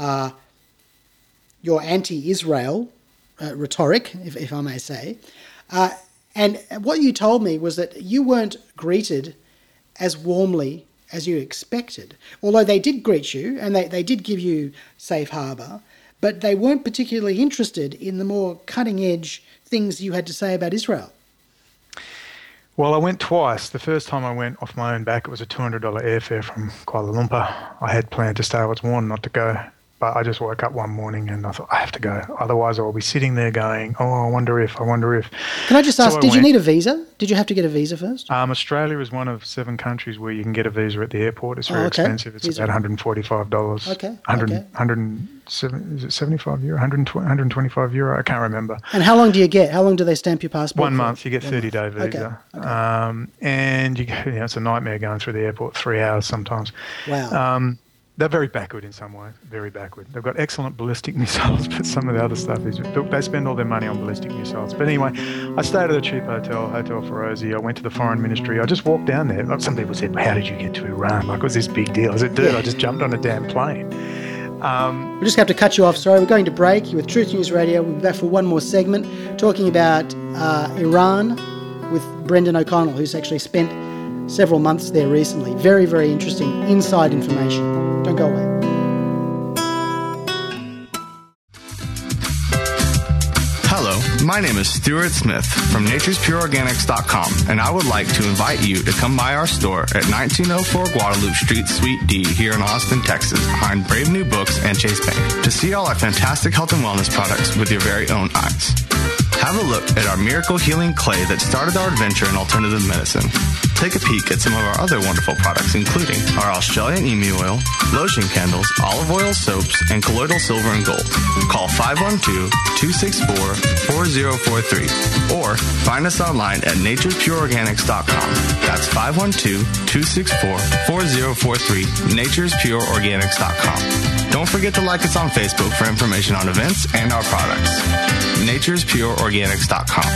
anti-Israel rhetoric, if I may say. And what you told me was that you weren't greeted as warmly as you expected, although they did greet you and they did give you safe harbour, but they weren't particularly interested in the more cutting-edge things you had to say about Israel. Well, I went twice. The first time I went off my own back, it was a $200 airfare from Kuala Lumpur. I had planned to stay. I was warned not to go. But I just woke up one morning and I thought, I have to go. Otherwise, I'll be sitting there going, I wonder if. Can I just ask, did you need a visa? Did you have to get a visa first? Australia is one of 7 countries where you can get a visa at the airport. It's very expensive. It's about $145. Okay. 75 euro, 125 euro. I can't remember. And how long do you get? How long do they stamp your passport? 1 month. You get 30-day visa. Okay. And it's a nightmare going through the airport, 3 hours sometimes. Wow. They're very backward in some ways, very backward. They've got excellent ballistic missiles, but some of the other stuff is... They spend all their money on ballistic missiles. But anyway, I stayed at a cheap Hotel Ferozi. I went to the foreign ministry. I just walked down there. Some people said, how did you get to Iran? Like, what's this big deal? I said, dude, I just jumped on a damn plane. We just have to cut you off. Sorry, we're going to break. You're with Truth News Radio. We'll be back for one more segment talking about Iran with Brendan O'Connell, who's actually spent several months there recently. Very, very interesting inside information. Don't go away. Hello, my name is Stuart Smith from naturespureorganics.com, and I would like to invite you to come by our store at 1904 Guadalupe Street, Suite D, here in Austin, Texas, behind Brave New Books and Chase Bank, to see all our fantastic health and wellness products with your very own eyes. Have a look at our miracle healing clay that started our adventure in alternative medicine. take a peek at some of our other wonderful products, including our Australian emu oil, lotion candles, olive oil soaps, and colloidal silver and gold. Call 512-264-4043 or find us online at naturespureorganics.com. That's 512-264-4043, naturespureorganics.com. Don't forget to like us on Facebook for information on events and our products. naturespureorganics.com.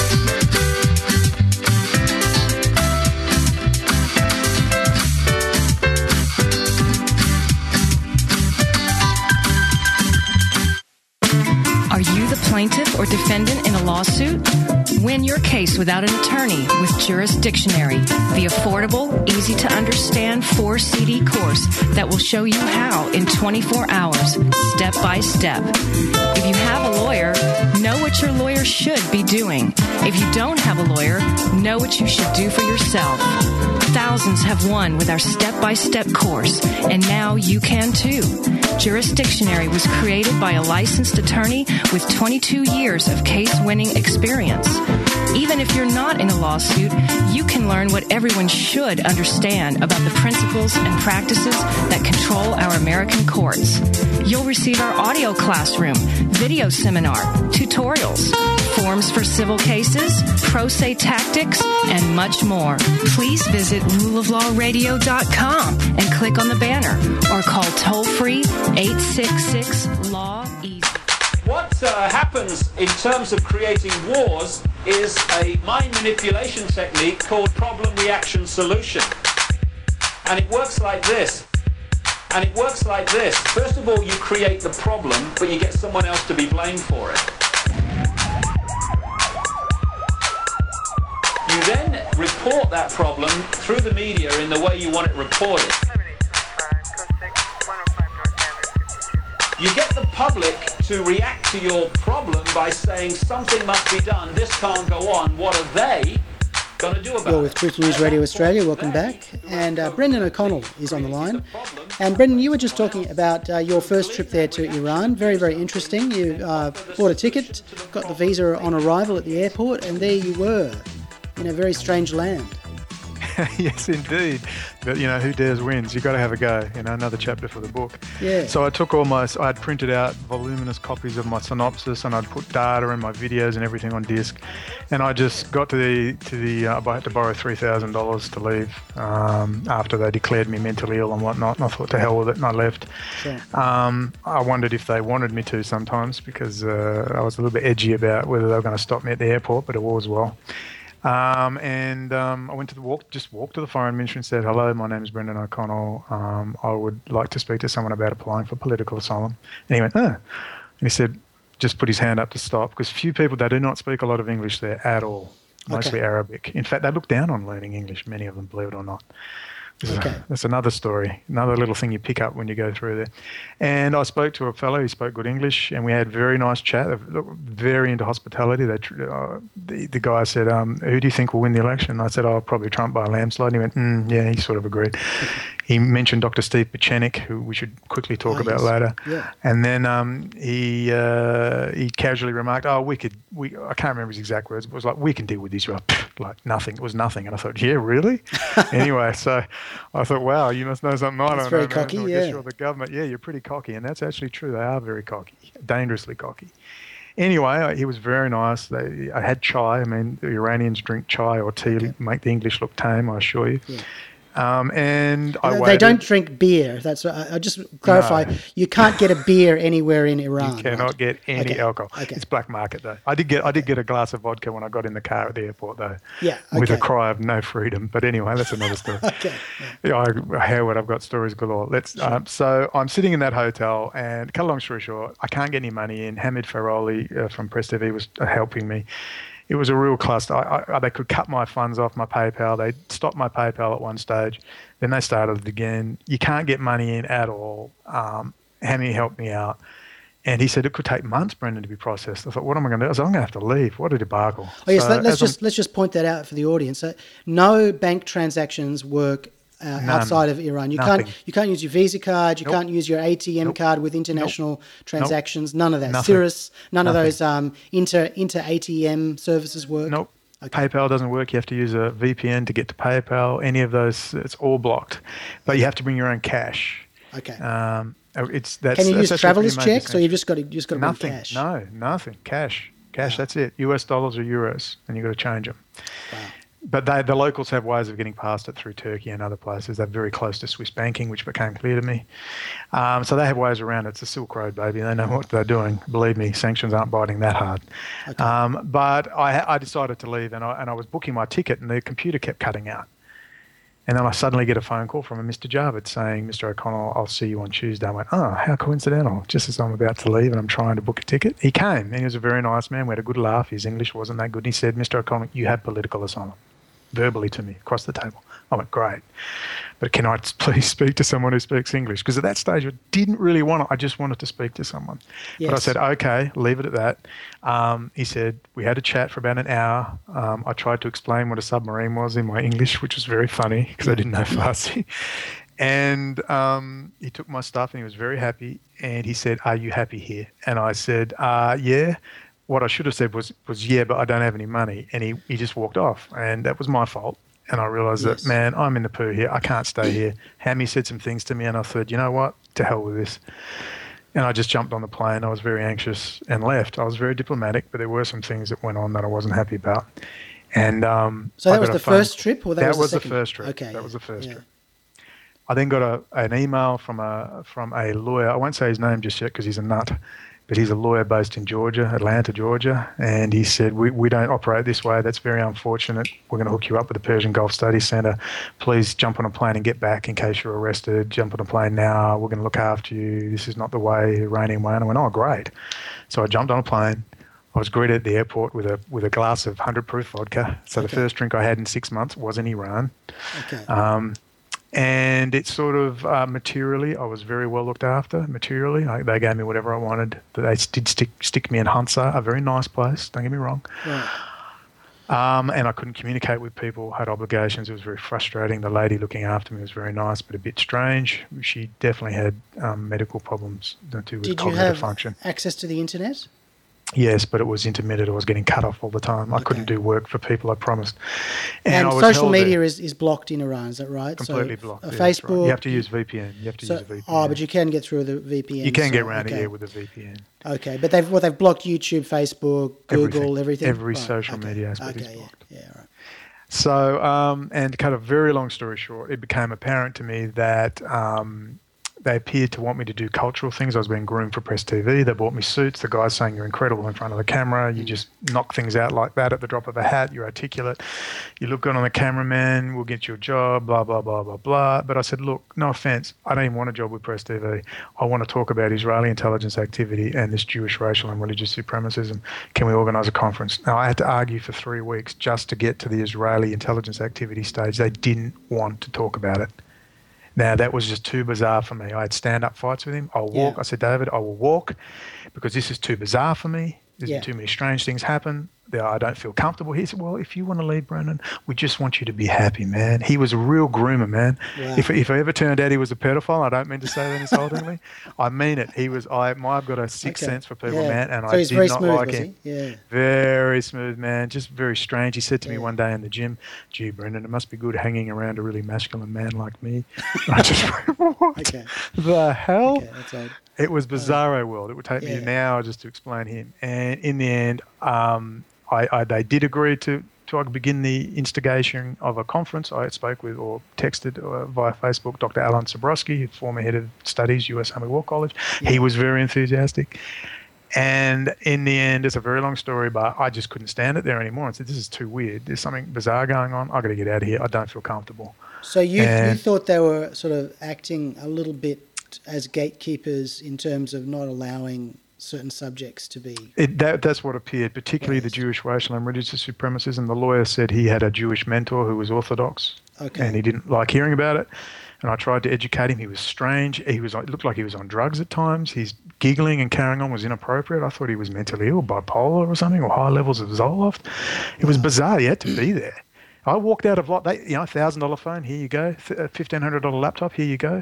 Are you the plaintiff or defendant in a lawsuit? Win your case without an attorney with Jurisdictionary, the affordable, easy-to-understand 4-CD course that will show you how in 24 hours, step by step. If you have a lawyer, know what your lawyer should be doing. If you don't have a lawyer, know what you should do for yourself. Thousands have won with our step-by-step course, and now you can too. Jurisdictionary was created by a licensed attorney with 22 years of case-winning experience. Even if you're not in a lawsuit, you can learn what everyone should understand about the principles and practices that control our American courts. You'll receive our audio classroom, video seminar, tutorials, forms for civil cases, pro se tactics, and much more. Please visit ruleoflawradio.com and click on the banner or call toll-free 866-LAW-EASY. What happens in terms of creating wars is a mind manipulation technique called problem reaction solution. And it works like this. First of all, you create the problem, but you get someone else to be blamed for it. You then report that problem through the media in the way you want it reported. You get the public to react to your problem by saying something must be done, this can't go on, what are they going to do about it? You're with Truth News Radio Australia, welcome back. And Brendan O'Connell is on the line. And Brendan, you were just talking about your first trip there to Iran. Very, very interesting. You bought a ticket, got the visa on arrival at the airport, and there you were in a very strange land. Yes, indeed. But, who dares wins. You've got to have a go, another chapter for the book. Yeah. So I took I'd printed out voluminous copies of my synopsis, and I'd put data and my videos and everything on disc. And I just got to the I had to borrow $3,000 to leave after they declared me mentally ill and whatnot. And I thought, to hell with it, and I left. Sure. I wondered if they wanted me to sometimes because I was a little bit edgy about whether they were going to stop me at the airport, but it was well. I went to walked to the Foreign Ministry and said, hello, my name is Brendan O'Connell. I would like to speak to someone about applying for political asylum. And he went, oh. And he said, just put his hand up to stop, because few people, they do not speak a lot of English there at all, mostly Arabic. In fact, they look down on learning English, many of them, believe it or not. That's another story, another little thing you pick up when you go through there. And I spoke to a fellow who spoke good English, and we had a very nice chat, very into hospitality. The guy said, who do you think will win the election? And I said, probably Trump by a landslide. And he went, yeah, he sort of agreed. He mentioned Dr. Steve Pieczenik, who we should quickly talk about later. Yeah. And then he casually remarked, I can't remember his exact words, but it was like, we can deal with Israel. Like nothing. It was nothing. And I thought, yeah, really? Anyway, so I thought, wow, you must know something I don't know. Very cocky, I guess you're the government. Yeah, you're pretty cocky. And that's actually true. They are very cocky, dangerously cocky. Anyway, he was very nice. I had chai. I mean, the Iranians drink chai or tea, make the English look tame, I assure you. Yeah. And I waited. They don't drink beer. That's I just clarify. No. You can't get a beer anywhere in Iran. You cannot get any alcohol. Okay. It's black market though. I did get a glass of vodka when I got in the car at the airport though. Yeah. With a cry of no freedom. But anyway, that's another story. Howard, I've got stories galore. So I'm sitting in that hotel, and cut a long story short, I can't get any money in. Hamid Faroli from Press TV was helping me. It was a real cluster. They could cut my funds off my PayPal. They stopped my PayPal at one stage. Then they started it again. You can't get money in at all. Hammy helped me out. And he said it could take months, Brendan, to be processed. I thought, what am I going to do? I said, I'm going to have to leave. What a debacle. Oh, yes, let's just point that out for the audience. No bank transactions work outside of Iran. You can't use your Visa card. You can't use your ATM card with international transactions. None of that. Cirrus, none of those inter ATM services work. Nope. Okay. PayPal doesn't work. You have to use a VPN to get to PayPal. Any of those, it's all blocked. But you have to bring your own cash. Okay. Can Can you use traveller's checks, or you just got to bring nothing? cash? No, nothing. Cash. Wow. That's it. US dollars or euros, and you've got to change them. Wow. But the locals have ways of getting past it through Turkey and other places. They're very close to Swiss banking, which became clear to me. So they have ways around it. It's a Silk Road, baby. They know what they're doing. Believe me, sanctions aren't biting that hard. Okay. But I decided to leave, and I was booking my ticket, and the computer kept cutting out. And then I suddenly get a phone call from a Mr. Jarvid saying, Mr. O'Connell, I'll see you on Tuesday. I went, oh, how coincidental. Just as I'm about to leave and I'm trying to book a ticket. He came, and he was a very nice man. We had a good laugh. His English wasn't that good. He said, Mr. O'Connell, you have political asylum. Verbally to me, across the table. I went, great. But can I please speak to someone who speaks English? Because at that stage, I didn't really want it. I just wanted to speak to someone. Yes. But I said, okay, leave it at that. He said, we had a chat for about an hour. I tried to explain what a submarine was in my English, which was very funny because I didn't know Farsi. And he took my stuff and he was very happy. And he said, are you happy here? And I said, yeah. What I should have said was yeah, but I don't have any money. And he just walked off. And that was my fault. And I realised that, man, I'm in the poo here. I can't stay here. Hammy said some things to me and I thought, you know what? To hell with this. And I just jumped on the plane. I was very anxious and left. I was very diplomatic, but there were some things that went on that I wasn't happy about. And so that was the first trip, or that was the second? The first trip. Okay, that was the first trip. I then got an email from a lawyer. I won't say his name just yet because he's a nut. But he's a lawyer based in Georgia, Atlanta, Georgia, and he said, we don't operate this way. That's very unfortunate. We're going to hook you up with the Persian Gulf Studies Centre. Please jump on a plane and get back in case you're arrested. Jump on a plane now. We're going to look after you. This is not the way, Iranian way. And I went, oh, great. So I jumped on a plane. I was greeted at the airport with a glass of 100 proof vodka. So the first drink I had in 6 months was in Iran. Okay. And it sort of materially, I was very well looked after. Materially, they gave me whatever I wanted. They did stick me in Hunza, a very nice place. Don't get me wrong. Right. And I couldn't communicate with people. Had obligations. It was very frustrating. The lady looking after me was very nice, but a bit strange. She definitely had medical problems to do with cognitive function. Did you have access to the internet? Yes, but it was intermittent. I was getting cut off all the time. I couldn't do work for people I promised. And social media is blocked in Iran, is that right? Completely blocked. Facebook. Right. You have to use VPN. use a VPN. Oh, but you can get through the VPN. You can get around it, with a VPN. Okay, but they've blocked YouTube, Facebook, Google, everything. Every social media aspect is blocked. Yeah, right. So, and to cut a very long story short, it became apparent to me that they appeared to want me to do cultural things. I was being groomed for Press TV. They bought me suits. The guy's saying you're incredible in front of the camera. You just knock things out like that at the drop of a hat. You're articulate. You look good on the camera, man. We'll get you a job, blah, blah, blah, blah, blah. But I said, look, no offense. I don't even want a job with Press TV. I want to talk about Israeli intelligence activity and this Jewish racial and religious supremacism. Can we organise a conference? Now, I had to argue for 3 weeks just to get to the Israeli intelligence activity stage. They didn't want to talk about it. Now, that was just too bizarre for me. I had stand-up fights with him. I'll walk. I said, David, I will walk because this is too bizarre for me. There's too many strange things happen. I don't feel comfortable. He said, well, if you want to leave, Brendan, we just want you to be happy, man. He was a real groomer, man. Wow. If I ever turned out he was a pedophile, I don't mean to say that insultingly. I mean it. I've got a sixth sense for people, man, and so I did not like him. Yeah. Very smooth, man. Just very strange. He said to me one day in the gym, gee, Brendan, it must be good hanging around a really masculine man like me. I just went, what the hell? Okay, that's odd. It was bizarro world. It would take me an hour just to explain him. And in the end, they did agree to begin the instigation of a conference. I spoke with or texted via Facebook Dr. Alan Sabrowski, former head of studies, US Army War College. Yeah. He was very enthusiastic. And in the end, it's a very long story, but I just couldn't stand it there anymore. I said, this is too weird. There's something bizarre going on. I've got to get out of here. I don't feel comfortable. So you thought they were sort of acting a little bit as gatekeepers in terms of not allowing certain subjects to be... That's what appeared, particularly the Jewish racial and religious supremacism. The lawyer said he had a Jewish mentor who was Orthodox, and he didn't like hearing about it. And I tried to educate him. He was strange. It looked like he was on drugs at times. His giggling and carrying on was inappropriate. I thought he was mentally ill, bipolar or something, or high levels of Zoloft. It was bizarre. He had to be there. I walked out of $1,000 phone, here you go. $1,500 laptop, here you go.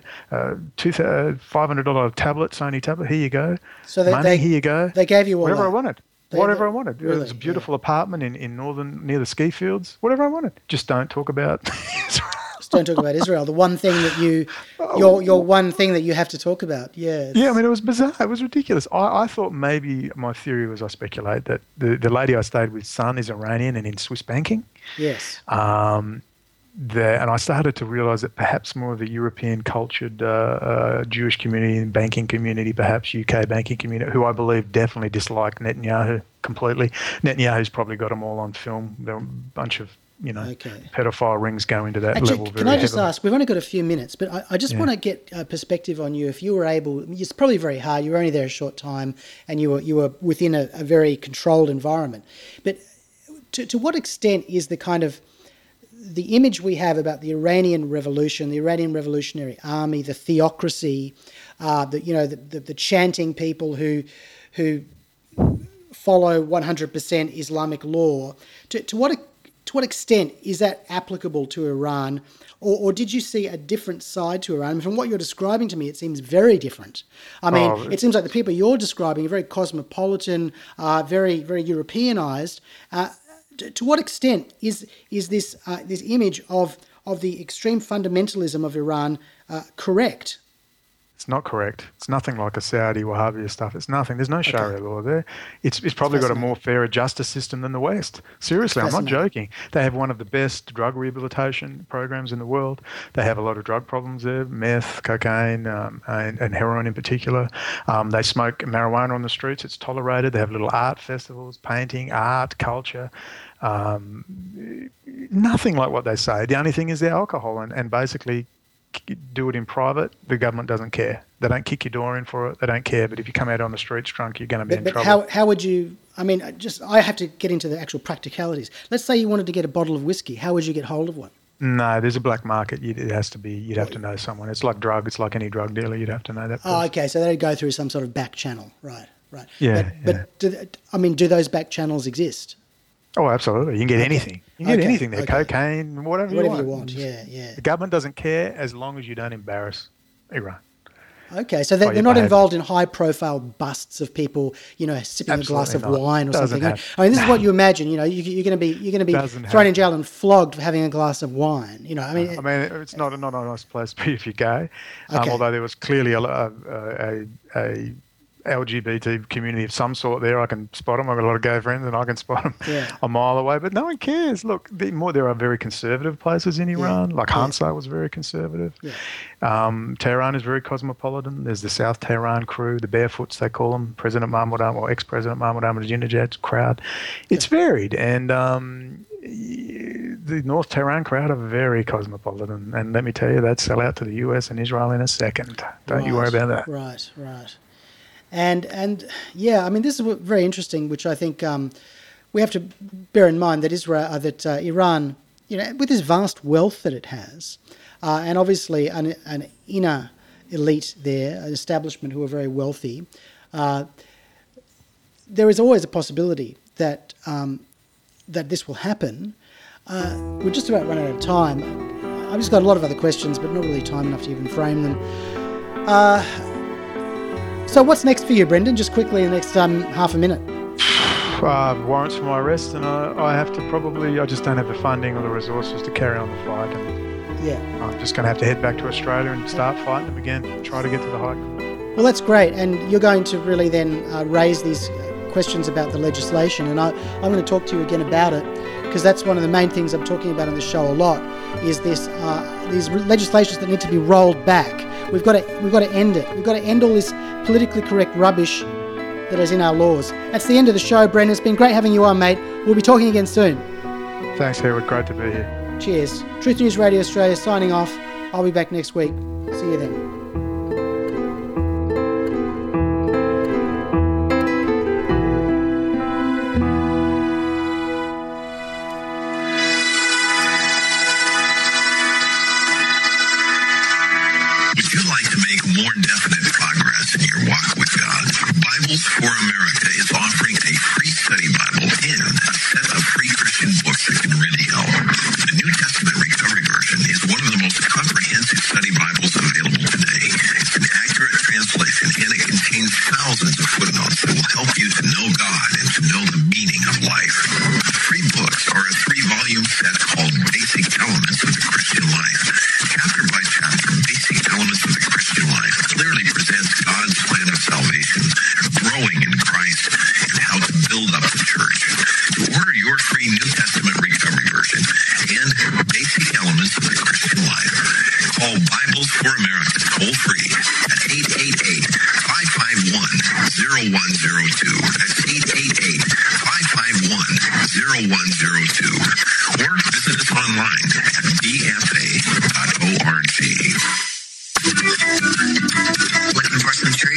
$500 tablet, Sony tablet, here you go. So money, here you go. They gave you all whatever that. I wanted. Whatever I wanted. Really? It was a beautiful apartment in northern, near the ski fields. Whatever I wanted. Just don't talk about Israel. Just don't talk about Israel. The one thing that your one thing that you have to talk about. Yeah. Yeah, I mean, it was bizarre. It was ridiculous. I thought maybe my theory was, I speculate, that the lady I stayed with, son, is Iranian and in Swiss banking. Yes. And I started to realise that perhaps more of the European cultured Jewish community and banking community, perhaps UK banking community, who I believe definitely dislike Netanyahu completely. Netanyahu's probably got them all on film. There are a bunch of, pedophile rings go into that level very Can I just heavily. ask, we've only got a few minutes, but I just want to get a perspective on you. If you were able, it's probably very hard, you were only there a short time and you were within a very controlled environment. But to what extent is the kind of the image we have about the Iranian Revolution, the Iranian Revolutionary Army, the theocracy, the chanting people who follow 100% Islamic law, to what extent is that applicable to Iran, or did you see a different side to Iran? From what you're describing to me, it seems very different. I mean, it seems like the people you're describing are very cosmopolitan, very, very Europeanized. To what extent is this image of the extreme fundamentalism of Iran correct? It's not correct. It's nothing like a Saudi Wahhabi stuff. It's nothing. There's no Sharia law there. It's probably got a more fairer justice system than the West. Seriously, I'm not joking. They have one of the best drug rehabilitation programs in the world. They have a lot of drug problems there, meth, cocaine, and heroin in particular. They smoke marijuana on the streets. It's tolerated. They have little art festivals, painting, art, culture. Nothing like what they say. The only thing is their alcohol, and basically do it in private. The government doesn't care. They don't kick your door in for it. They don't care. But if you come out on the streets drunk, you're going to be in trouble. How would you? I mean, I have to get into the actual practicalities. Let's say you wanted to get a bottle of whiskey. How would you get hold of one? No, there's a black market. It has to be. You'd have to know someone. It's like drug. It's like any drug dealer. You'd have to know that person. Oh, okay. So they'd go through some sort of back channel, right? Yeah. But do those back channels exist? Oh, absolutely. You can get anything. You can get anything there. Cocaine, whatever you want. Yeah. The government doesn't care as long as you don't embarrass Iran. Okay, so they're not involved in high-profile busts of people, sipping a glass of wine or something. I mean, this is what you imagine. You're going to be thrown in jail and flogged for having a glass of wine. I mean, it's not a nice place to be if you're gay. Although there was clearly a LGBT community of some sort there. I can spot them. I've got a lot of gay friends and I can spot them a mile away, but no one cares. Look, there are very conservative places in Iran, like Hansa was very conservative. Tehran is very cosmopolitan. There's the South Tehran crew, the Barefoots they call them, President Mahmoud or ex-President Mahmoud Ahmadinejad's crowd. It's varied, and the North Tehran crowd are very cosmopolitan, and let me tell you, they'd sell out to the US and Israel in a second. Don't you worry about that. Right. And yeah, I mean, this is very interesting, which I think we have to bear in mind that Iran, with this vast wealth that it has, and obviously an inner elite there, an establishment who are very wealthy, there is always a possibility that that this will happen. We're just about running out of time. I've just got a lot of other questions, but not really time enough to even frame them. So what's next for you, Brendan? Just quickly in the next half a minute. Warrants for my arrest, and I have to I just don't have the funding or the resources to carry on the fight. And I'm just going to have to head back to Australia and start fighting them again, try to get to the High Court. Well, that's great. And you're going to really then raise these questions about the legislation, and I'm going to talk to you again about it, because that's one of the main things I'm talking about on the show a lot, is these legislations that need to be rolled back. We've got to end it. We've got to end all this politically correct rubbish that is in our laws. That's the end of the show, Brendan. It's been great having you on, mate. We'll be talking again soon. Thanks, Hereward. Great to be here. Cheers. Truth News Radio Australia signing off. I'll be back next week. See you then. For America is offering a free study Bible and a set of free Christian books that can really help. The New Testament Recovery Version is one of the most comprehensive study Bibles available today. It's an accurate translation and it contains thousands of footnotes books that will help you to know God and to know the meaning of life. The free books are a 3-volume set called Basic Elements of the Christian Life. Chapter by chapter, Basic Elements of the Christian Life clearly presents God's plan of salvation, growing in Christ, and how to build up the church. To order your free New Testament recovery version and Basic Elements of the Christian Life, call Bibles for America toll-free at 888-551-0102. That's 888-551-0102. Or visit us online at bfa.org. Lincoln Parsons Church